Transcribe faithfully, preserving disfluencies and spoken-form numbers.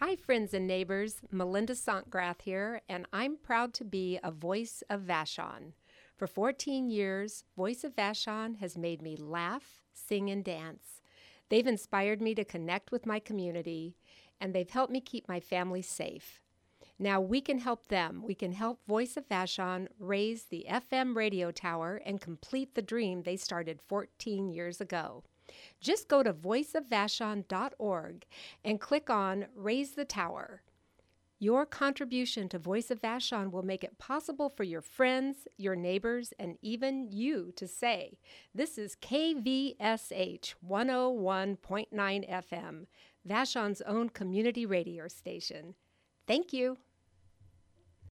Hi, friends and neighbors. Melinda Sontgrath here, and I'm proud to be a Voice of Vashon. For fourteen years, Voice of Vashon has made me laugh, sing, and dance. They've inspired me to connect with my community, and they've helped me keep my family safe. Now we can help them. We can help Voice of Vashon raise the F M radio tower and complete the dream they started fourteen years ago. Just go to voice of vashon dot org and click on Raise the Tower. Your contribution to Voice of Vashon will make it possible for your friends, your neighbors, and even you to say, "This is K V S H one oh one point nine F M, Vashon's own community radio station." Thank you.